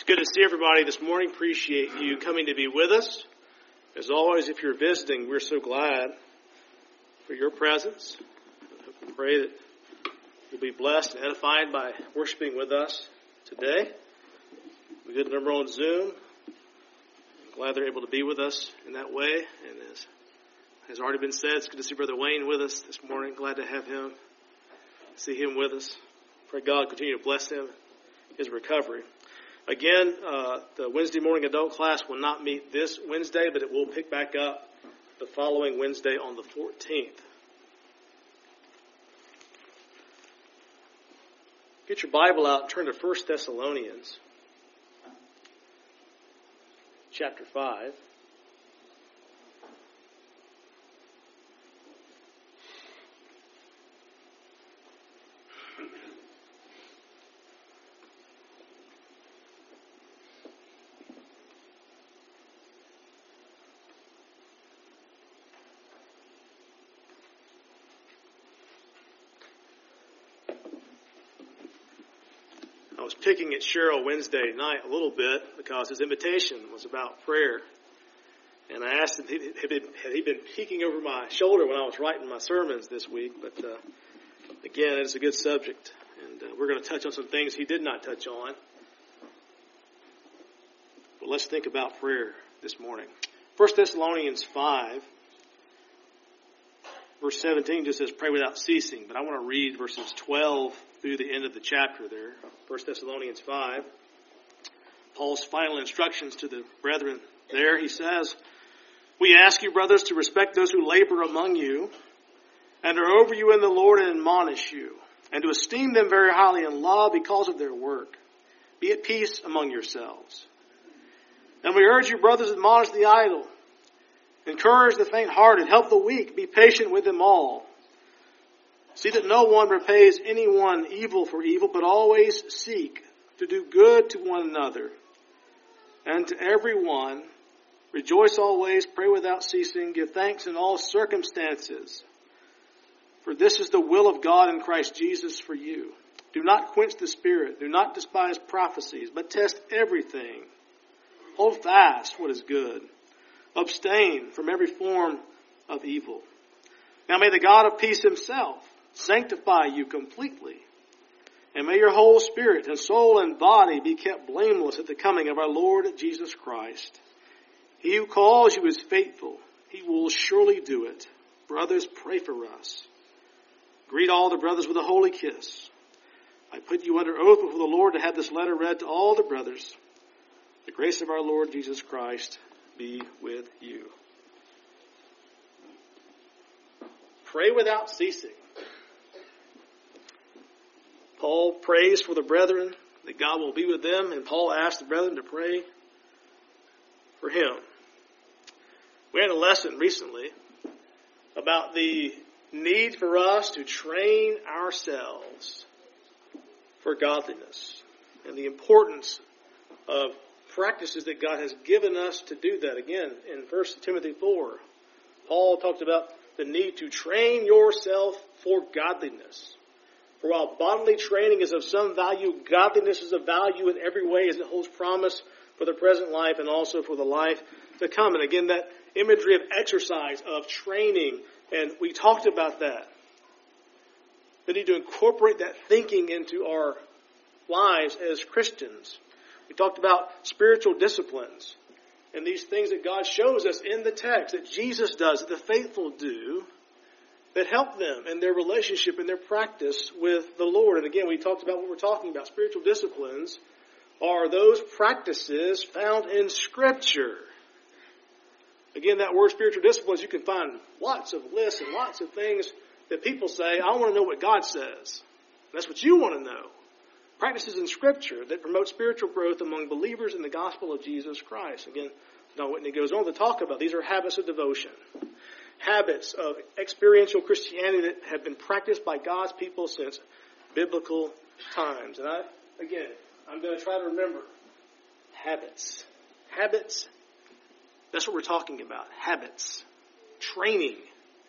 Good to see everybody this morning. Appreciate you coming to be with us. As always, if you're visiting, we're so glad for your presence. I hope and pray that you'll be blessed and edified by worshiping with us today. We got a number on Zoom. I'm glad they're able to be with us in that way. And as has already been said, it's good to see Brother Wayne with us this morning. Glad to have him, see him with us. Pray God continue to bless him, his recovery. Again, the Wednesday morning adult class will not meet this Wednesday, but it will pick back up the following Wednesday on the 14th. Get your Bible out and turn to 1 Thessalonians chapter 5. I was picking at Cheryl Wednesday night a little bit because his invitation was about prayer. And I asked him, had he been peeking over my shoulder when I was writing my sermons this week? But again, it's a good subject. And we're going to touch on some things he did not touch on. But let's think about prayer this morning. 1 Thessalonians 5, verse 17 just says, pray without ceasing. But I want to read verses 12 through the end of the chapter there. 1 Thessalonians 5. Paul's final instructions to the brethren there. He says, we ask you, brothers, to respect those who labor among you and are over you in the Lord and admonish you, and to esteem them very highly in love because of their work. Be at peace among yourselves. And we urge you, brothers, admonish the idle, encourage the faint-hearted, help the weak, be patient with them all. See that no one repays anyone evil for evil, but always seek to do good to one another. And to everyone, rejoice always, pray without ceasing, give thanks in all circumstances. For this is the will of God in Christ Jesus for you. Do not quench the Spirit, do not despise prophecies, but test everything. Hold fast what is good. Abstain from every form of evil. Now may the God of peace himself sanctify you completely, and may your whole spirit and soul and body be kept blameless at the coming of our Lord Jesus Christ. He who calls you is faithful. He will surely do it. Brothers, pray for us. Greet all the brothers with a holy kiss. I put you under oath before the Lord to have this letter read to all the brothers. The grace of our Lord Jesus Christ be with you. Pray without ceasing. Paul prays for the brethren that God will be with them, and Paul asked the brethren to pray for him. We had a lesson recently about the need for us to train ourselves for godliness and the importance of practices that God has given us to do that. Again, in 1 Timothy 4, Paul talked about the need to train yourself for godliness. For while bodily training is of some value, godliness is of value in every way as it holds promise for the present life and also for the life to come. And again, that imagery of exercise, of training, and we talked about that. We need to incorporate that thinking into our lives as Christians. We talked about spiritual disciplines and these things that God shows us in the text that Jesus does, that the faithful do, that help them in their relationship and their practice with the Lord. And again, we talked about what we're talking about. Spiritual disciplines are those practices found in Scripture. Again, that word spiritual disciplines, you can find lots of lists and lots of things that people say, I want to know what God says. That's what you want to know. Practices in Scripture that promote spiritual growth among believers in the gospel of Jesus Christ. Again, Don Whitney goes on to talk about these are habits of devotion. Habits of experiential Christianity that have been practiced by God's people since biblical times. And I'm going to try to remember habits. Habits, that's what we're talking about. Habits. Training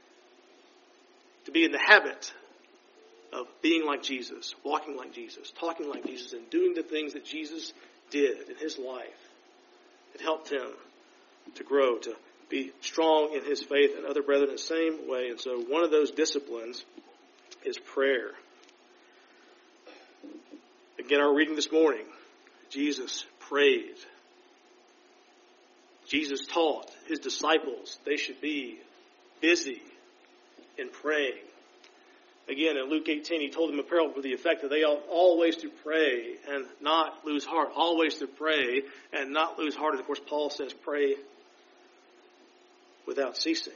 to be in the habit of being like Jesus, walking like Jesus, talking like Jesus, and doing the things that Jesus did in his life. It helped him to grow, to be strong in his faith, and other brethren the same way. And so one of those disciplines is prayer. Again, our reading this morning, Jesus prayed. Jesus taught his disciples they should be busy in praying. Again, in Luke 18, he told them a parable to the effect that they ought always to pray and not lose heart. Always to pray and not lose heart. And of course, Paul says pray without ceasing.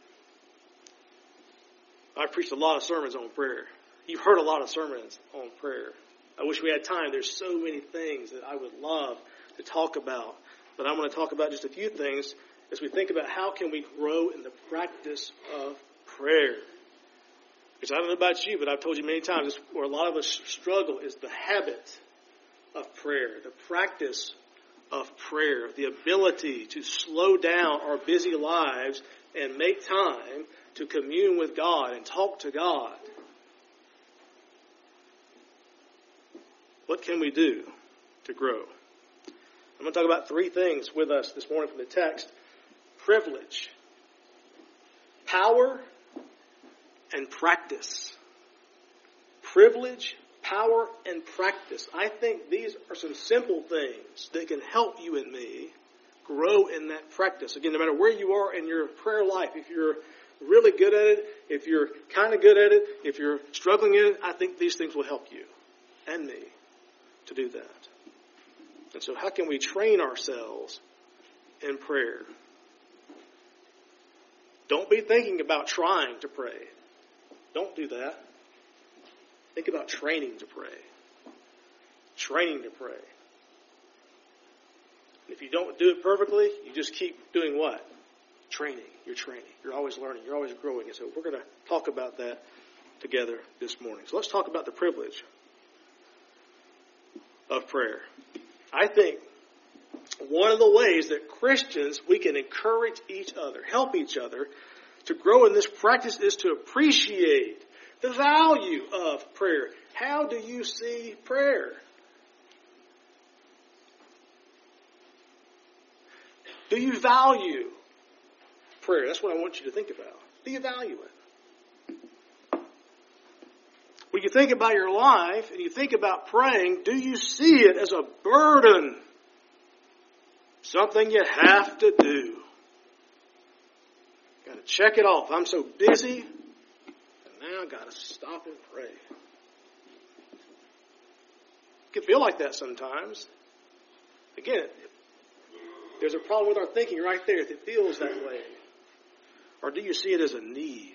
I've preached a lot of sermons on prayer. You've heard a lot of sermons on prayer. I wish we had time. There's so many things that I would love to talk about. But I'm going to talk about just a few things as we think about how can we grow in the practice of prayer. Because I don't know about you, but I've told you many times, this, where a lot of us struggle is the habit of prayer, the practice of prayer, the ability to slow down our busy lives and make time to commune with God and talk to God. What can we do to grow? I'm going to talk about three things with us this morning from the text. Privilege, power, and practice. Privilege, power, and practice. I think these are some simple things that can help you and me grow in that practice. Again, no matter where you are in your prayer life, if you're really good at it, if you're kind of good at it, if you're struggling in it, I think these things will help you and me to do that. And so how can we train ourselves in prayer? Don't be thinking about trying to pray. Don't do that. Think about training to pray. Training to pray. And if you don't do it perfectly, you just keep doing what? Training. You're training. You're always learning. You're always growing. And so we're going to talk about that together this morning. So let's talk about the privilege of prayer. I think one of the ways that Christians, we can encourage each other, help each other to grow in this practice is to appreciate the value of prayer. How do you see prayer? Do you value prayer? That's what I want you to think about. Do you value it? When you think about your life and you think about praying, do you see it as a burden? Something you have to do. Got to check it off. I'm so busy, and now I've got to stop and pray. It can feel like that sometimes. Again, there's a problem with our thinking right there if it feels that way. Or do you see it as a need?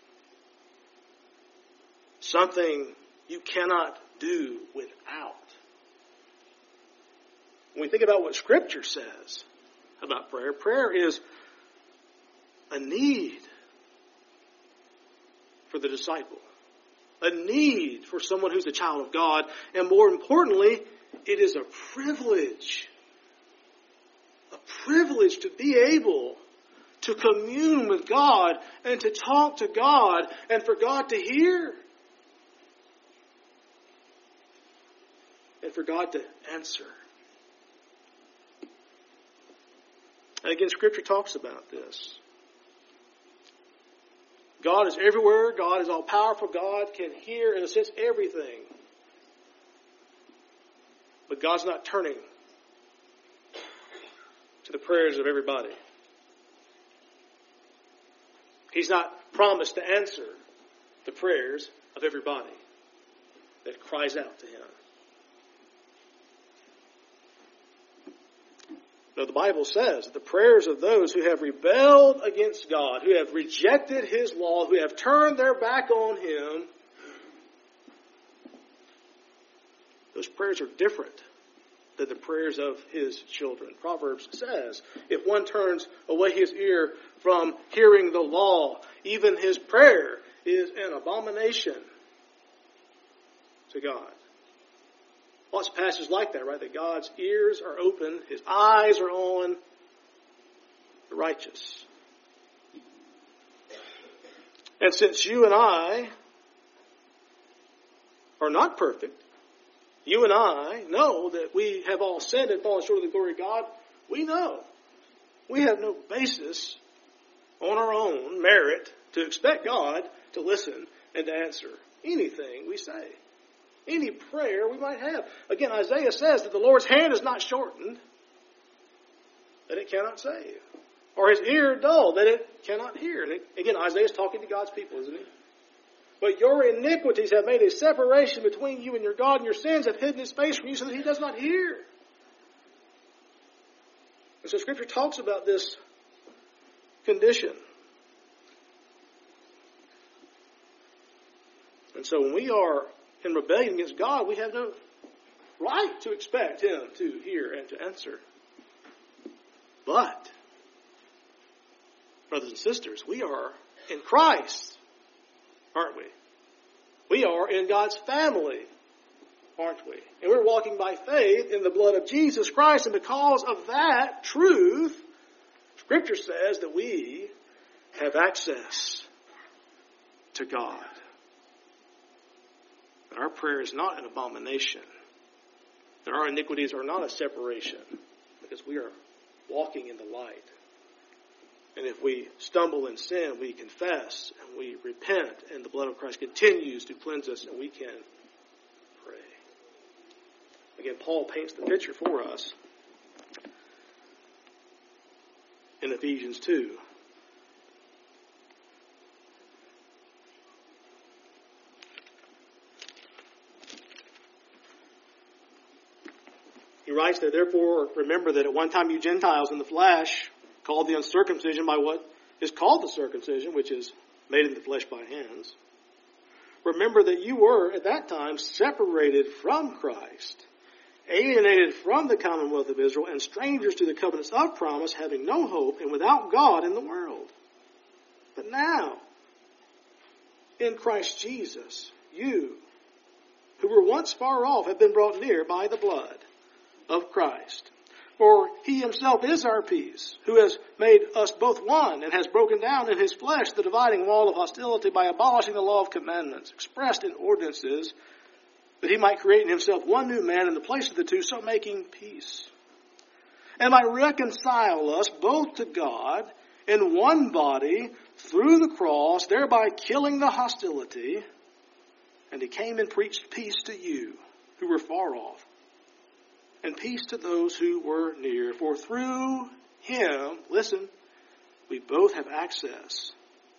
Something you cannot do without. When we think about what Scripture says about prayer, prayer is a need for the disciple. A need for someone who's a child of God. And more importantly, it is a privilege. A privilege to be able to commune with God and to talk to God and for God to hear. And for God to answer. And again, Scripture talks about this. God is everywhere. God is all-powerful. God can hear, in a sense, everything. But God's not turning to the prayers of everybody. He's not promised to answer the prayers of everybody that cries out to Him. No, the Bible says that the prayers of those who have rebelled against God, who have rejected His law, who have turned their back on Him, those prayers are different than the prayers of His children. Proverbs says, if one turns away his ear from hearing the law, even his prayer is an abomination to God. Lots of passages like that, right? That God's ears are open, His eyes are on the righteous. And since you and I are not perfect, You and I know that we have all sinned and fallen short of the glory of God. We know. We have no basis on our own merit to expect God to listen and to answer anything we say. Any prayer we might have. Again, Isaiah says that the Lord's hand is not shortened, that it cannot save. Or his ear dull, that it cannot hear. And again, Isaiah's talking to God's people, isn't he? But your iniquities have made a separation between you and your God, and your sins have hidden his face from you so that he does not hear. And so Scripture talks about this condition. And so when we are in rebellion against God, we have no right to expect him to hear and to answer. But, brothers and sisters, we are in Christ, aren't we? We are in God's family, aren't we? And we're walking by faith in the blood of Jesus Christ. And because of that truth, Scripture says that we have access to God. That our prayer is not an abomination. That our iniquities are not a separation. Because we are walking in the light. And if we stumble in sin, we confess and we repent, and the blood of Christ continues to cleanse us, and we can pray. Again, Paul paints the picture for us in Ephesians 2. He writes there, therefore, remember that at one time you Gentiles in the flesh, called the uncircumcision by what is called the circumcision, which is made in the flesh by hands. Remember that you were, at that time, separated from Christ, alienated from the commonwealth of Israel, and strangers to the covenants of promise, having no hope and without God in the world. But now, in Christ Jesus, you, who were once far off, have been brought near by the blood of Christ. For he himself is our peace, who has made us both one, and has broken down in his flesh the dividing wall of hostility by abolishing the law of commandments expressed in ordinances, that he might create in himself one new man in the place of the two, so making peace. And might reconcile us both to God in one body through the cross, thereby killing the hostility. And he came and preached peace to you who were far off, and peace to those who were near. For through him, listen, we both have access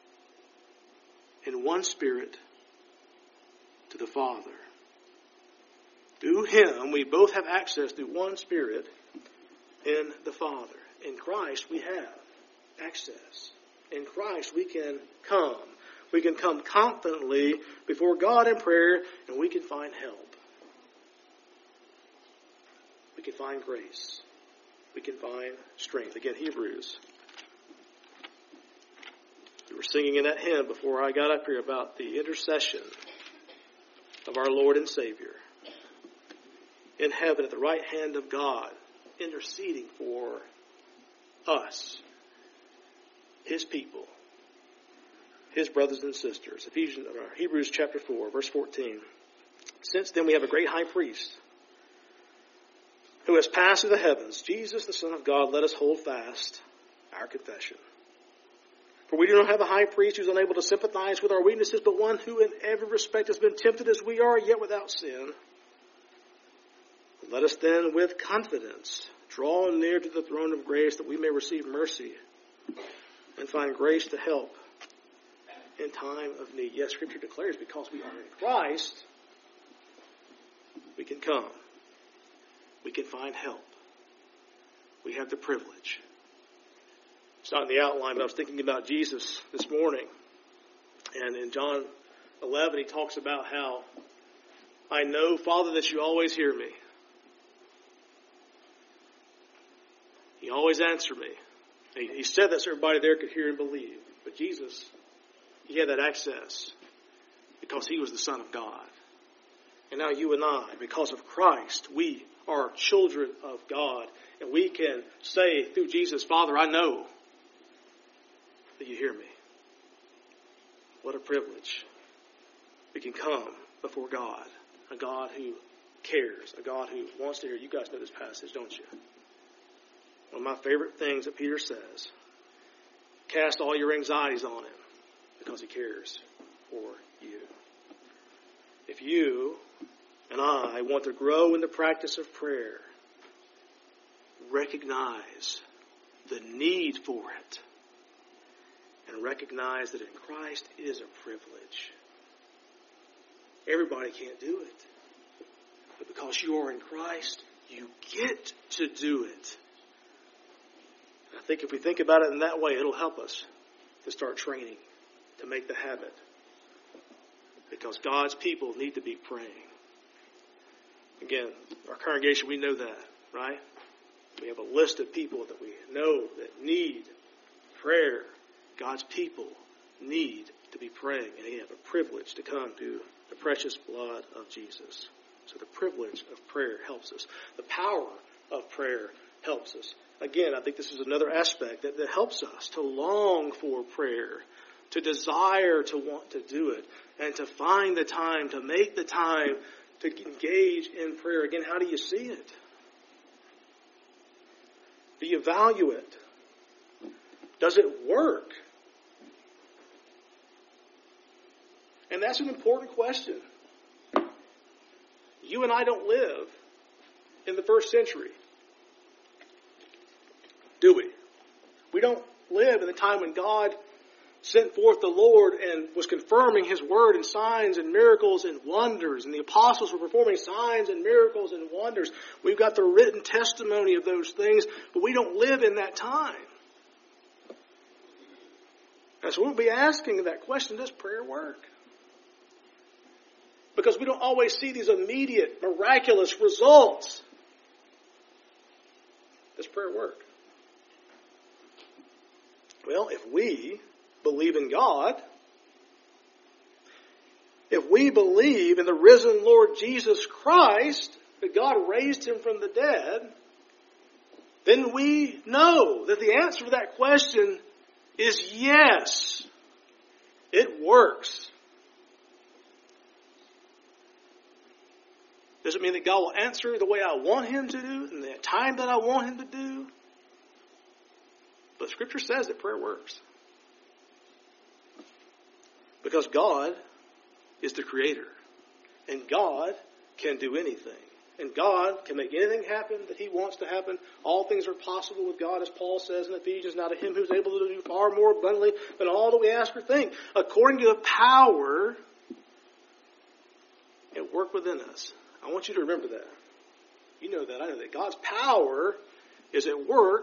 in one Spirit to the Father. Through him, we both have access through one Spirit in the Father. In Christ, we have access. In Christ, we can come. We can come confidently before God in prayer, and we can find help. We can find grace. We can find strength. Again, Hebrews. We were singing in that hymn before I got up here about the intercession of our Lord and Savior in heaven at the right hand of God, interceding for us, his people, his brothers and sisters. Hebrews chapter 4, verse 14. Since then we have a great high priest who has passed through the heavens, Jesus, the Son of God, let us hold fast our confession. For we do not have a high priest who is unable to sympathize with our weaknesses, but one who in every respect has been tempted as we are, yet without sin. Let us then with confidence draw near to the throne of grace, that we may receive mercy and find grace to help in time of need. Yes, Scripture declares because we are in Christ, we can come. We can find help. We have the privilege. It's not in the outline, but I was thinking about Jesus this morning. And in John 11, he talks about how, I know, Father, that you always hear me. You always answer me. He said that so everybody there could hear and believe. But Jesus, he had that access because he was the Son of God. And now you and I, because of Christ, we are children of God. And we can say through Jesus, Father, I know that you hear me. What a privilege. We can come before God, a God who cares, a God who wants to hear. You guys know this passage, don't you? One of my favorite things that Peter says, cast all your anxieties on him because he cares for you. If you and I want to grow in the practice of prayer, recognize the need for it, and recognize that in Christ it is a privilege. Everybody can't do it. But because you are in Christ, you get to do it. I think if we think about it in that way, it'll help us to start training, to make the habit. Because God's people need to be praying. Again, our congregation, we know that, right? We have a list of people that we know that need prayer. God's people need to be praying, and they have a privilege to come to the precious blood of Jesus. So the privilege of prayer helps us. The power of prayer helps us. Again, I think this is another aspect that helps us to long for prayer, to desire to want to do it, and to find the time, to make the time to engage in prayer. Again, how do you see it? Do you value it? Does it work? And that's an important question. You and I don't live in the first century, do we? We don't live in the time when God sent forth the Lord and was confirming His word in signs and miracles and wonders. And the apostles were performing signs and miracles and wonders. We've got the written testimony of those things, but we don't live in that time. And so we'll be asking that question, does prayer work? Because we don't always see these immediate, miraculous results. Does prayer work? Well, if we believe in God, if we believe in the risen Lord Jesus Christ, that God raised Him from the dead, then we know that the answer to that question is yes. It works. Does it mean that God will answer the way I want Him to do, in the time that I want Him to do? But Scripture says that prayer works. Because God is the Creator. And God can do anything. And God can make anything happen that He wants to happen. All things are possible with God, as Paul says in Ephesians. Now to Him who is able to do far more abundantly than all that we ask or think, according to the power at work within us. I want you to remember that. You know that. I know that. God's power is at work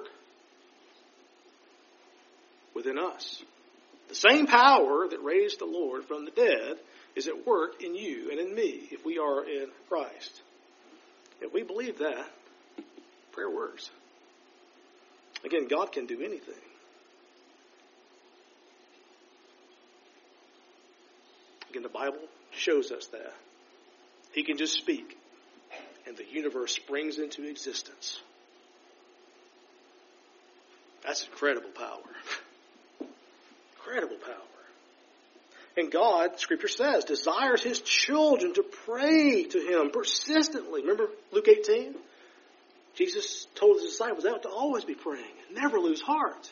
within us. The same power that raised the Lord from the dead is at work in you and in me if we are in Christ. If we believe that, prayer works. Again, God can do anything. Again, the Bible shows us that. He can just speak, and the universe springs into existence. That's incredible power. Incredible power. And God, Scripture says, desires His children to pray to Him persistently. Remember Luke 18? Jesus told His disciples they ought to always be praying. Never lose heart.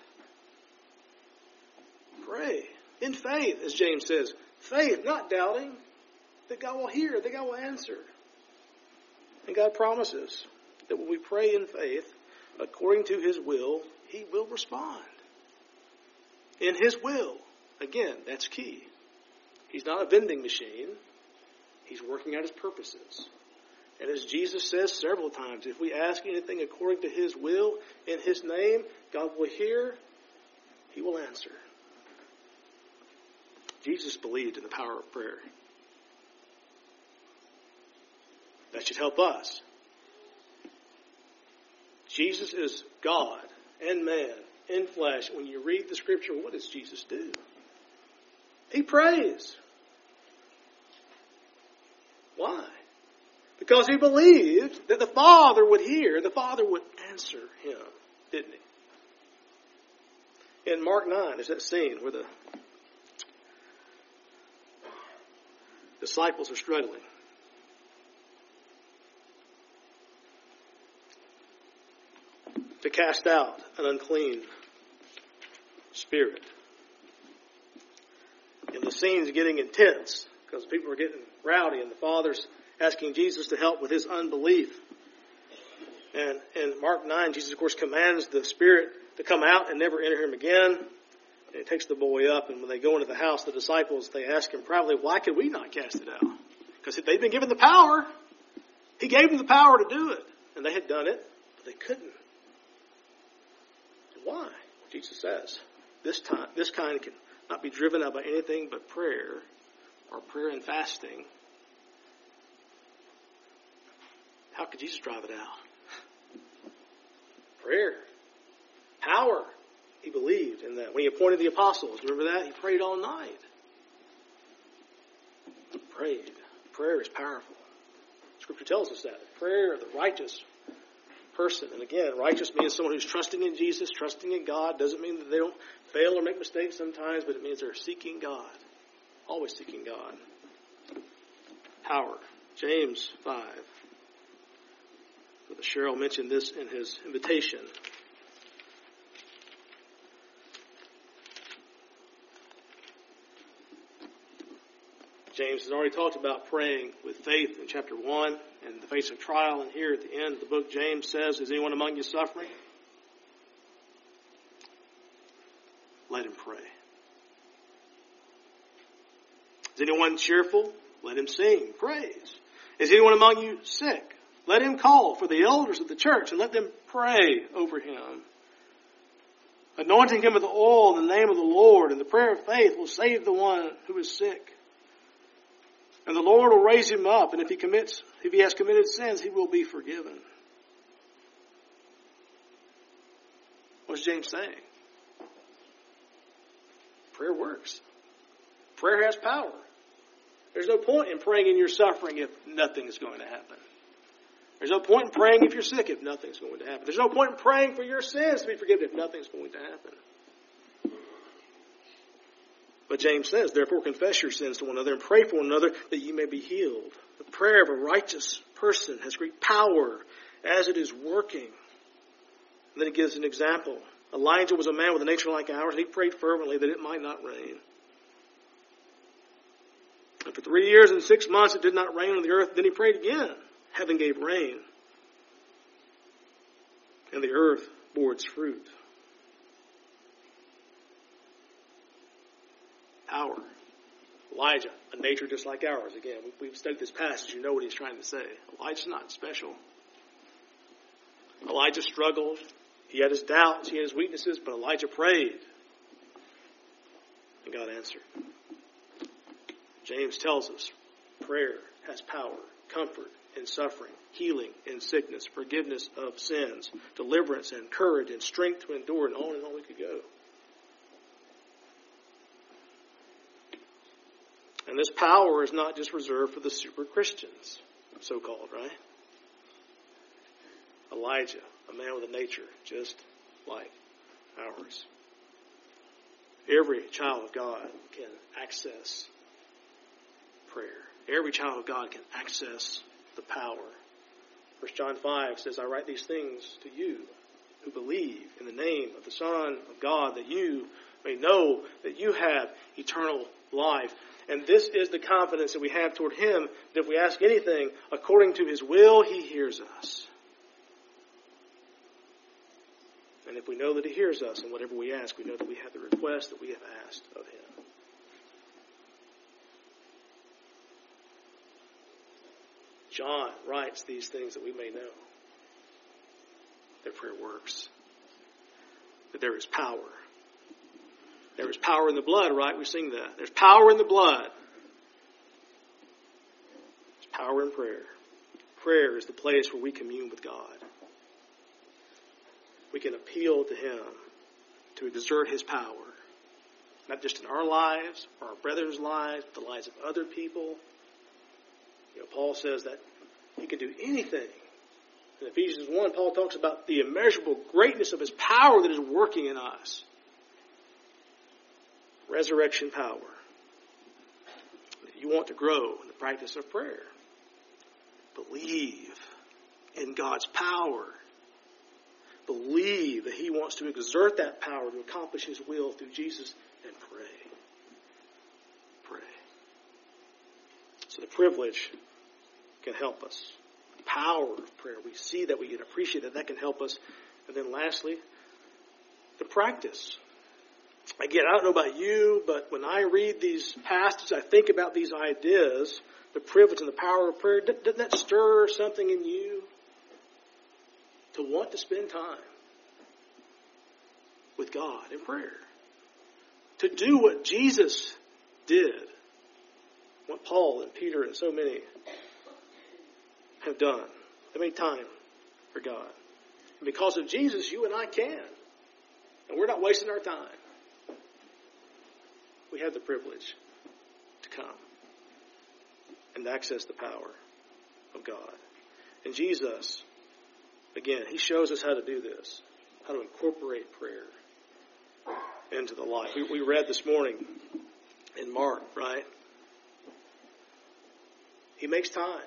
Pray in faith, as James says. Faith, not doubting. That God will hear, that God will answer. And God promises that when we pray in faith, according to His will, He will respond. In His will. Again, that's key. He's not a vending machine. He's working out His purposes. And as Jesus says several times, if we ask anything according to His will, in His name, God will hear, He will answer. Jesus believed in the power of prayer. That should help us. Jesus is God and man in flesh. When you read the Scripture, what does Jesus do? He prays. Why? Because He believed that the Father would hear, the Father would answer Him, didn't He? In Mark 9, there's that scene where the disciples are struggling. to cast out an unclean spirit. And the scene's getting intense because people are getting rowdy, and the Father's asking Jesus to help with his unbelief. And in Mark 9, Jesus, of course, commands the spirit to come out and never enter him again. And he takes the boy up, and when they go into the house, the disciples, they ask him privately, why could we not cast it out? Because they've been given the power. He gave them the power to do it. And they had done it, but they couldn't. Why? Jesus says, this kind can not be driven out by anything but prayer, or prayer and fasting. How could Jesus drive it out? Prayer. Power. He believed in that. When he appointed the apostles, remember that? He prayed all night. He prayed. Prayer is powerful. Scripture tells us that. Prayer of the righteous person. And again, righteous means someone who's trusting in Jesus, trusting in God. Doesn't mean that they don't fail or make mistakes sometimes, but it means they're seeking God. Always seeking God. Power. James 5. Brother Cheryl mentioned this in his invitation. James has already talked about praying with faith in chapter 1 in the face of trial. And here at the end of the book, James says, is anyone among you suffering? Let him pray. Is anyone cheerful? Let him sing praise. Is anyone among you sick? Let him call for the elders of the church and let them pray over him, anointing him with the oil in the name of the Lord. And the prayer of faith will save the one who is sick. And the Lord will raise him up, and if he has committed sins, he will be forgiven. What's James saying? Prayer works. Prayer has power. There's no point in praying in your suffering if nothing is going to happen. There's no point in praying if you're sick if nothing's going to happen. There's no point in praying for your sins to be forgiven if nothing's going to happen. But James says, therefore confess your sins to one another and pray for one another that you may be healed. The prayer of a righteous person has great power as it is working. And then he gives an example. Elijah was a man with a nature like ours, and he prayed fervently that it might not rain. And for 3 years and 6 months it did not rain on the earth. Then he prayed again. Heaven gave rain, and the earth bore its fruit. Power. Elijah, a nature just like ours. Again, we've studied this passage. You know what he's trying to say. Elijah's not special. Elijah struggled. He had his doubts. He had his weaknesses. But Elijah prayed. And God answered. James tells us prayer has power, comfort in suffering, healing in sickness, forgiveness of sins, deliverance and courage and strength to endure, and on we could go. And this power is not just reserved for the super Christians, so-called, right? Elijah, a man with a nature just like ours. Every child of God can access prayer. Every child of God can access the power. 1 John 5 says, I write these things to you who believe in the name of the Son of God, that you may know that you have eternal life. And this is the confidence that we have toward Him, that if we ask anything according to His will, He hears us. And if we know that He hears us in whatever we ask, we know that we have the request that we have asked of Him. John writes these things that we may know. That prayer works. That there is power. There is power in the blood, right? We sing that. There's power in the blood. There's power in prayer. Prayer is the place where we commune with God. We can appeal to Him to exert His power. Not just in our lives, or our brethren's lives, but the lives of other people. You know, Paul says that He can do anything. In Ephesians 1, Paul talks about the immeasurable greatness of His power that is working in us. Resurrection power. You want to grow in the practice of prayer. Believe in God's power. believe that he wants to exert that power to accomplish his will through Jesus, and pray. Pray. So the privilege can help us. The power of prayer. We see that, we can appreciate that. That can help us. And then lastly, the practice. Again, I don't know about you, but when I read these passages, I think about these ideas, the privilege and the power of prayer. Doesn't that stir something in you to want to spend time with God in prayer? To do what Jesus did, what Paul and Peter and so many have done. They made time for God. And because of Jesus, you and I can. And we're not wasting our time. We have the privilege to come and access the power of God. And Jesus, again, he shows us how to do this, how to incorporate prayer into the life. We read this morning in Mark, right? He makes time.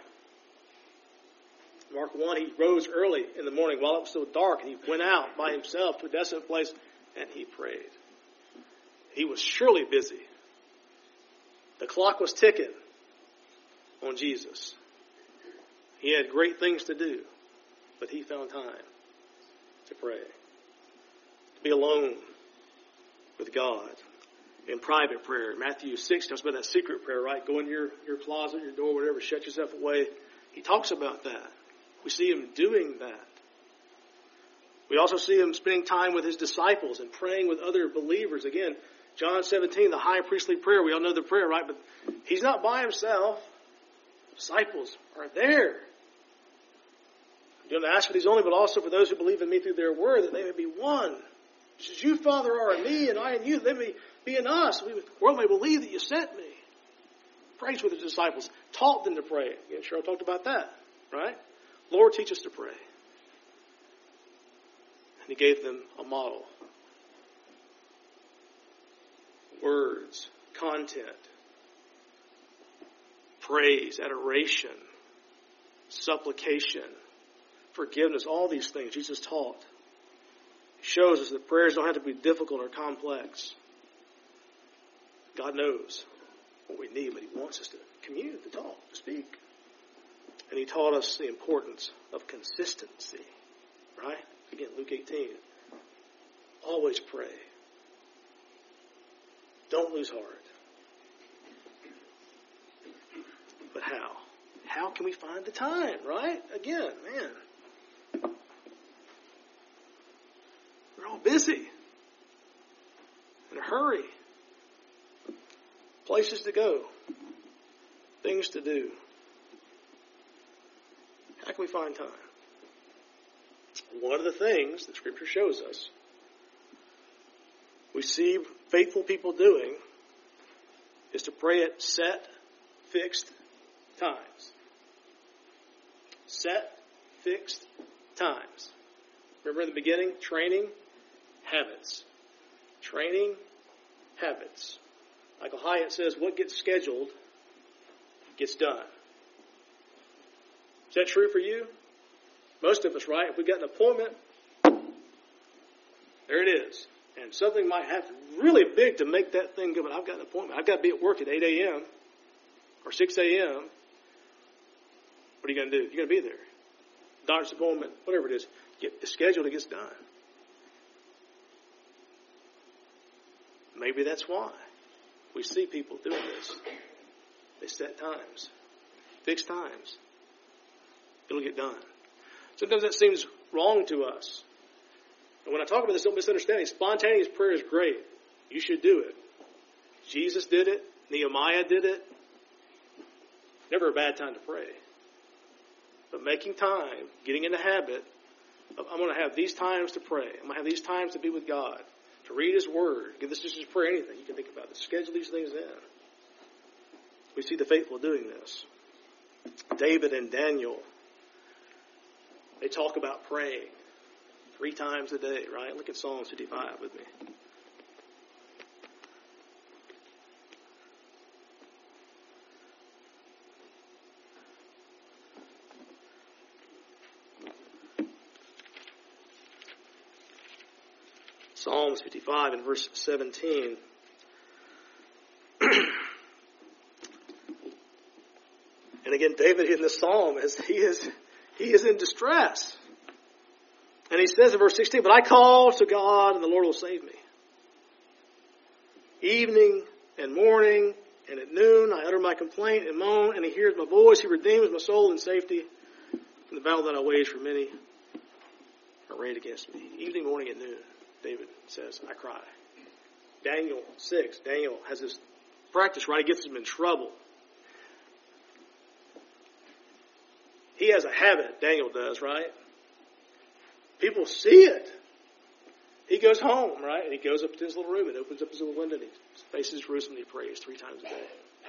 Mark 1, he rose early in the morning while it was still dark, and he went out by himself to a desolate place, and he prayed. He was surely busy. The clock was ticking on Jesus. He had great things to do, but he found time to pray. To be alone with God in private prayer. Matthew 6 talks about that secret prayer, right? Go in your closet, your door, whatever, shut yourself away. He talks about that. We see him doing that. We also see him spending time with his disciples and praying with other believers. Again, John 17, the high priestly prayer. We all know the prayer, right? But he's not by himself. Disciples are there. You don't ask for these only, but also for those who believe in me through their word, that they may be one. Just as you, Father, are in me, and I in you, they may be in us. The world may believe that you sent me. Prays with the disciples. Taught them to pray. Again, Cheryl talked about that, right? Lord, teach us to pray. And he gave them a model. Words, content, praise, adoration, supplication, forgiveness, all these things Jesus taught. He shows us that prayers don't have to be difficult or complex. God knows what we need, but he wants us to commune, to talk, to speak. And he taught us the importance of consistency, right? Again, Luke 18. Always pray. Don't lose heart. But how? How can we find the time, right? Again, man. We're all busy. In a hurry. Places to go. Things to do. How can we find time? One of the things that Scripture shows us, we see faithful people doing, is to pray at set, fixed times. Set, fixed times. Remember in the beginning? Training, habits. Training, habits. Michael Hyatt says, what gets scheduled gets done. Is that true for you? Most of us, right? If we got an appointment, there it is. And something might happen really big to make that thing go, but I've got an appointment. I've got to be at work at 8 a.m. or 6 a.m. What are you going to do? You're going to be there. Doctor's appointment, whatever it is. Get the schedule, it gets done. Maybe that's why we see people doing this. They set times. Fixed times. It'll get done. Sometimes that seems wrong to us. And when I talk about this, don't misunderstand. Spontaneous prayer is great. You should do it. Jesus did it. Nehemiah did it. Never a bad time to pray. But making time, getting in the habit of, I'm going to have these times to pray. I'm going to have these times to be with God, to read His Word. Give this just as prayer, anything you can think about. Schedule these things in. We see the faithful doing this. David and Daniel, they talk about praying 3 times a day, right? Look at Psalm 55 with me. Psalms 55 and verse 17. And again, David in this psalm, he is in distress. And he says in verse 16, "But I call to God, and the Lord will save me. Evening and morning and at noon I utter my complaint and moan, and he hears my voice. He redeems my soul in safety. In the battle that I wage for many are arrayed against me." Evening, morning, and noon, David says, I cry. Daniel 6, Daniel has this practice, right? He gets him in trouble. He has a habit, Daniel does, right? People see it. He goes home, right? And he goes up to his little room and opens up his little window and he faces Jerusalem and he prays 3 times a day.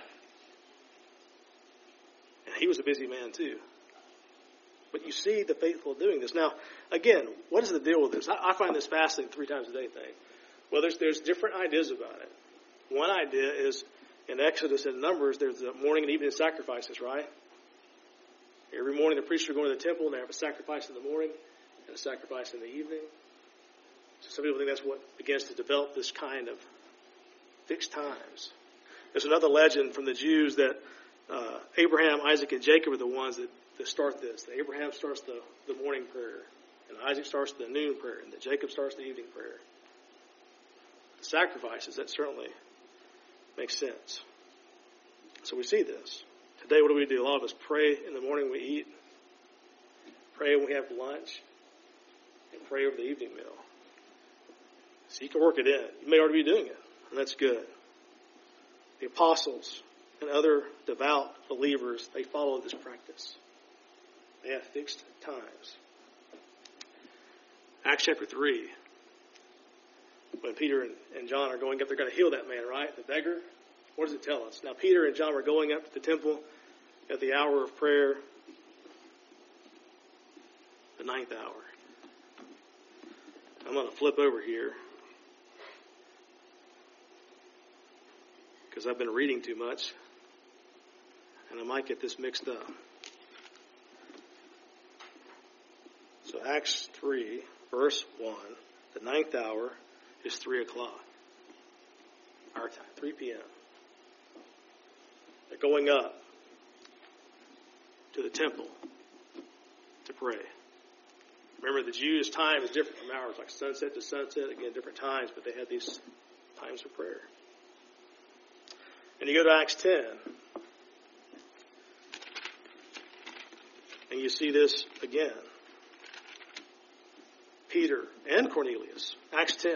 And he was a busy man too. But you see the faithful doing this. Now, again, what is the deal with this? I find this fascinating 3 times a day thing. Well, there's different ideas about it. One idea is in Exodus and Numbers, there's the morning and evening sacrifices, right? Every morning the priests are going to the temple and they have a sacrifice in the morning and a sacrifice in the evening. So some people think that's what begins to develop this kind of fixed times. There's another legend from the Jews that Abraham, Isaac, and Jacob are the ones that start this. That Abraham starts the morning prayer, and Isaac starts the noon prayer, and that Jacob starts the evening prayer. The sacrifices, that certainly makes sense. So we see this. Today, what do? A lot of us pray in the morning we eat, pray when we have lunch, and pray over the evening meal. So you can work it in. You may already be doing it, and that's good. The apostles and other devout believers, they follow this practice. They have fixed times. Acts chapter 3, when Peter and John are going up, they're going to heal that man, right? The beggar. What does it tell us? Now, Peter and John were going up to the temple at the hour of prayer, the 9th hour. I'm going to flip over here because I've been reading too much and I might get this mixed up. So Acts 3, verse 1, the 9th hour is 3 o'clock. Our time, 3 p.m. They're going up to the temple to pray. Remember, the Jews' time is different from ours, like sunset to sunset, again, different times, but they had these times of prayer. And you go to Acts 10, and you see this again. Peter and Cornelius. Acts 10.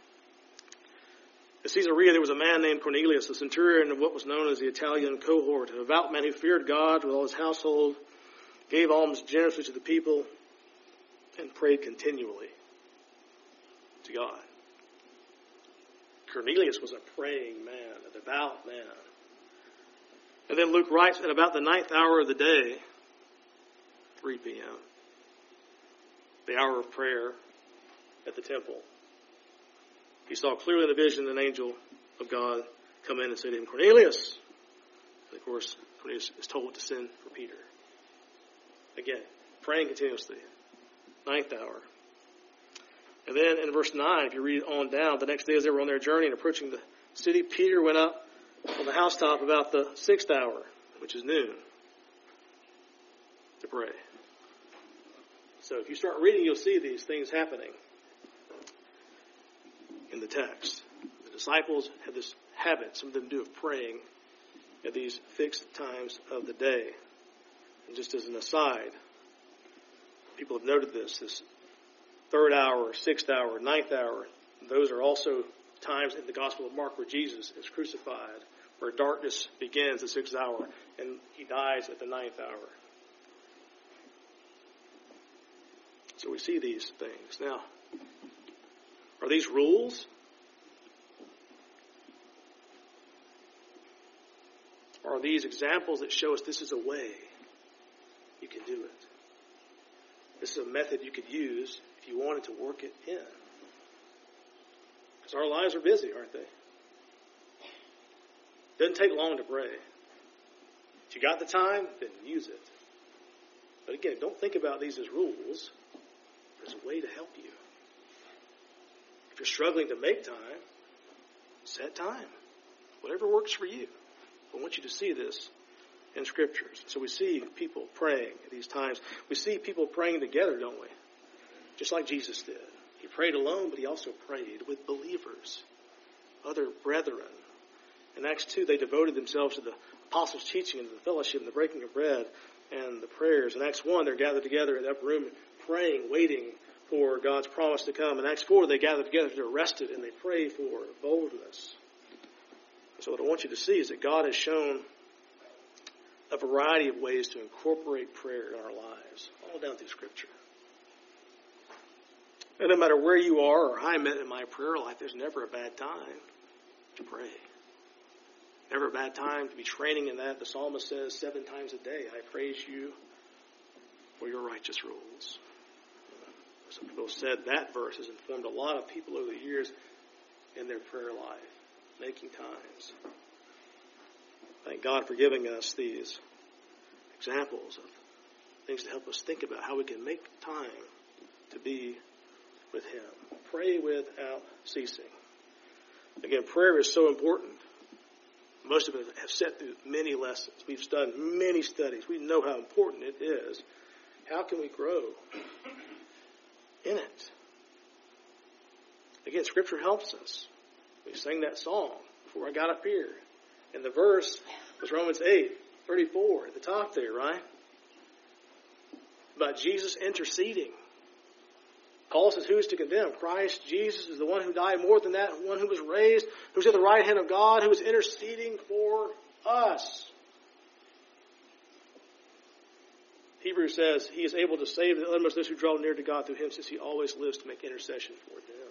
At Caesarea, there was a man named Cornelius, a centurion of what was known as the Italian cohort, a devout man who feared God with all his household, gave alms generously to the people, and prayed continually to God. Cornelius was a praying man, a devout man. And then Luke writes at about the 9th hour of the day, 3 p.m., the hour of prayer at the temple, he saw clearly in the vision an angel of God come in and say to him, "Cornelius." And of course, Cornelius is told to send for Peter. Again, praying continuously. 9th hour. And then in verse 9, if you read on down, the next day as they were on their journey and approaching the city, Peter went up on the housetop about the 6th hour, which is noon, to pray. So if you start reading, you'll see these things happening in the text. The disciples had this habit, some of them do, of praying at these fixed times of the day. And just as an aside, people have noted this 3rd hour, 6th hour, 9th hour, those are also times in the Gospel of Mark where Jesus is crucified, where darkness begins at 6th hour, and he dies at the 9th hour. So we see these things. Now, are these rules? Or are these examples that show us this is a way you can do it? This is a method you could use if you wanted to work it in. Because our lives are busy, aren't they? Doesn't take long to pray. If you got the time, then use it. But again, don't think about these as rules. There's a way to help you. If you're struggling to make time, set time. Whatever works for you. I want you to see this in Scriptures. So we see people praying at these times. We see people praying together, don't we? Just like Jesus did. He prayed alone, but he also prayed with believers, other brethren. In Acts 2, they devoted themselves to the apostles' teaching and to the fellowship and the breaking of bread and the prayers. In Acts 1, they're gathered together in the upper room praying, waiting for God's promise to come. In Acts 4, they gather together to arrest it and they pray for boldness. So what I want you to see is that God has shown a variety of ways to incorporate prayer in our lives, all down through Scripture. And no matter where you are or how I'm at in my prayer life, there's never a bad time to pray. Never a bad time to be training in that. The psalmist says 7 times a day, I praise you for your righteous rules. Some people have said that verse has informed a lot of people over the years in their prayer life, making times. Thank God for giving us these examples of things to help us think about how we can make time to be with Him. Pray without ceasing. Again, prayer is so important. Most of us have sat through many lessons. We've done many studies. We know how important it is. How can we grow in it? Again, Scripture helps us. We sang that song before I got up here. And the verse was Romans 8:34 at the top there, right? About Jesus interceding. Paul says, who is to condemn? Christ Jesus is the one who died, more than that, one who was raised, who was at the right hand of God, who is interceding for us. Hebrews says he is able to save the uttermost those who draw near to God through him, since he always lives to make intercession for them.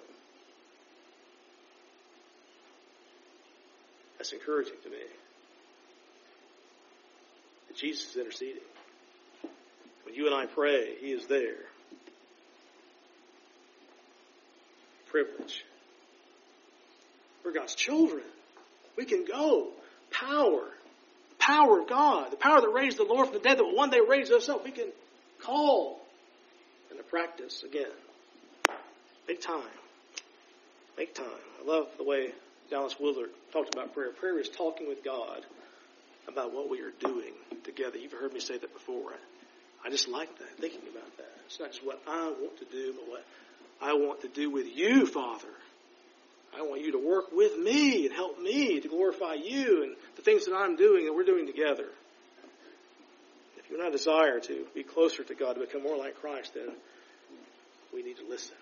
That's encouraging to me. That Jesus is interceding. When you and I pray, he is there. Privilege. We're God's children. We can go. Power. The power of God. The power that raised the Lord from the dead, that will one day raise us up. We can call and to practice again. Make time. Make time. I love the way Dallas Willard talked about prayer. Prayer is talking with God about what we are doing together. You've heard me say that before. I just like that, thinking about that. It's not just what I want to do, but what I want to do with you, Father. I want you to work with me and help me to glorify you and the things that I'm doing and we're doing together. If you and I desire to be closer to God, to become more like Christ, then we need to listen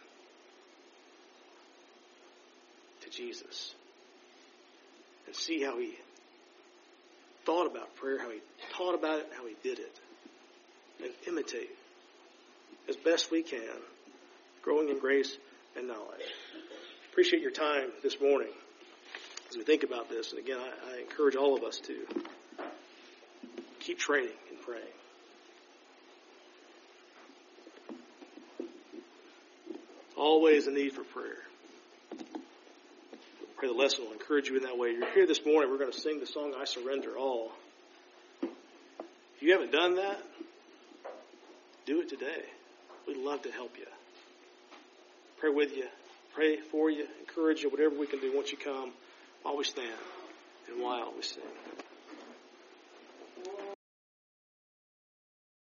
to Jesus and see how he thought about prayer, how he taught about it, how he did it, and imitate as best we can, growing in grace and knowledge. Appreciate your time this morning as we think about this. And again, I encourage all of us to keep training and praying. Always a need for prayer. Pray the lesson will encourage you in that way. You're here this morning. We're going to sing the song, I Surrender All. If you haven't done that, do it today. We'd love to help you. Pray with you. Pray for you. Encourage you. Whatever we can do once you come, while we stand and while we sing.